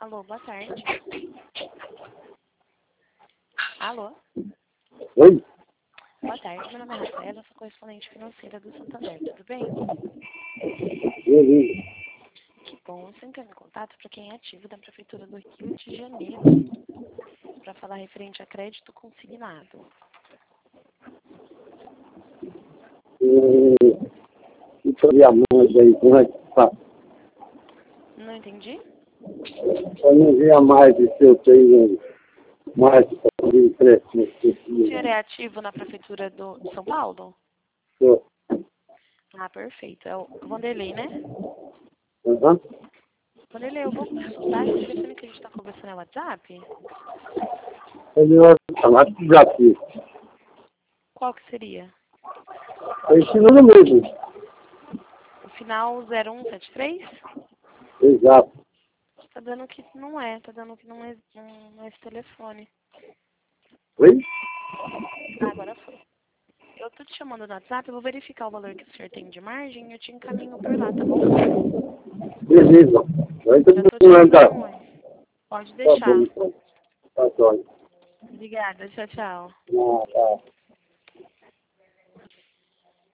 Alô, boa tarde. Alô? Oi? Boa tarde, meu nome é Rafaela, sou correspondente financeira do Santander, tudo bem? Beleza. Que bom, você entrou em contato para quem é ativo da Prefeitura do Rio de Janeiro, para falar referente a crédito consignado. E sobre a mãe aí, como é que tá? Não entendi? Eu não via mais se eu tenho mais de empréstimo. O senhor é ativo na Prefeitura de São Paulo? Ah, perfeito. É o Vanderlei, né? Uhum. Vanderlei, eu vou consultar esse telefone que a gente está conversando no WhatsApp. Ele vai chamar de desafio. Qual que seria? Eu ensino no mesmo. O final 0173? Exato. Tá dando que não é, tá dando que não é esse telefone. Oi? Ah, agora foi. Eu tô te chamando no WhatsApp, eu vou verificar o valor que o senhor tem de margem e eu te encaminho por lá, tá bom? Beleza. Vai Já tô todo te mundo andar. mandando um oi. Pode Tá deixar. bom, então. Tá bom. Obrigada, tchau, tchau. Não, tá.